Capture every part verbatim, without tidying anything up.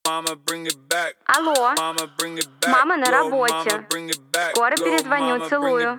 Алло, мама на работе. Скоро перезвоню, целую.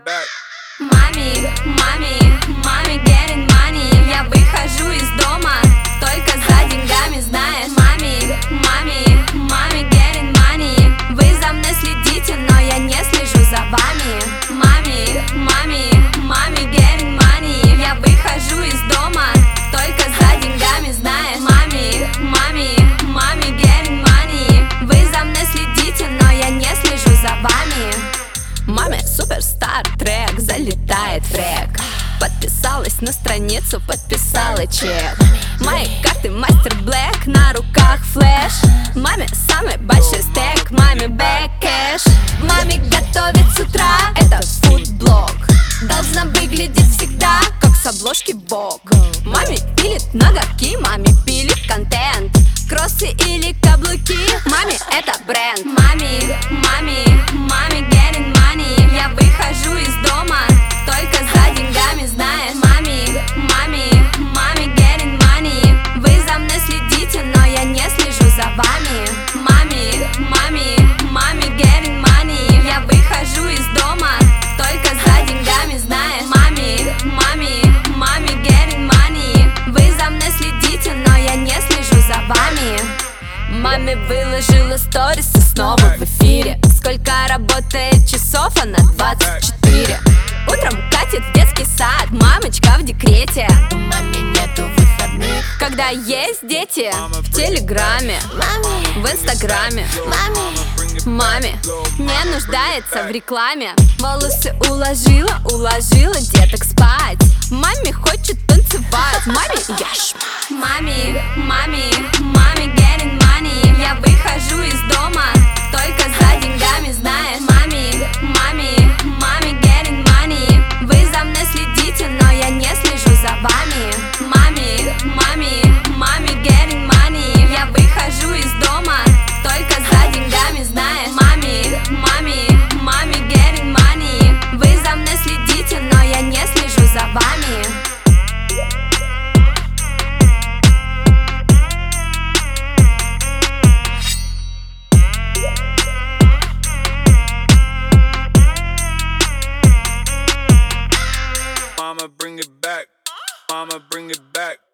Мами, мами, мами getting money. Я выхожу из дома только за деньгами, знаешь. Мами, мами, мами getting money. Вы за мной следите, но я не слежу за вами. Мами, мами, мами getting money. Я выхожу из дома только за деньгами, знаешь. Мами, мами, мами getting money. Вы за мной следите, но я не слежу за вами. Маме суперстар трек, залетает фрек. Подписалась на страницу, подписала чек. Мои карты мастер блэк, на руках флеш. Маме самый большой стек, маме бэк кэш. Маме готовит с утра, это фудблог. Должна выглядеть всегда, как с обложки Vogue. Маме пилит ноготки, маме пилит контент. Кроссы или каблуки, маме это бренд. Мами, мами, мами getting money. Я выхожу из дома только за деньгами, знаешь. Мами, мами, мами getting money. Вы за мной следите, но я не слежу за вами. Мами, мами, мами getting money. Я выхожу из дома только за деньгами, знаешь. Мами, мами, мами getting money. Вы за мной следите, но я не слежу за вами. Маме выложила сторис и снова в эфире. Сколько работает часов? Она двадцать четыре. Утром катит в детский сад, мамочка в декрете. У мамы нету выходных, когда есть дети. В телеграме, маме, в инстаграме, маме, маме не нуждается в рекламе. Волосы уложила, уложила деток спать. Маме хочет танцевать, маме я шма. Мами, мами, мами getting money. Я выхожу из дома только за деньгами, знаешь. Мами, мами, мами getting money. Вы за мной следите, но я не слежу за вами. Мами, мами, мами getting money. Я выхожу из дома только за деньгами, знаешь. Мами, мами, мами getting money. Вы за мной следите, но я не слежу за вами. Mama, bring it back. Mama, bring it back.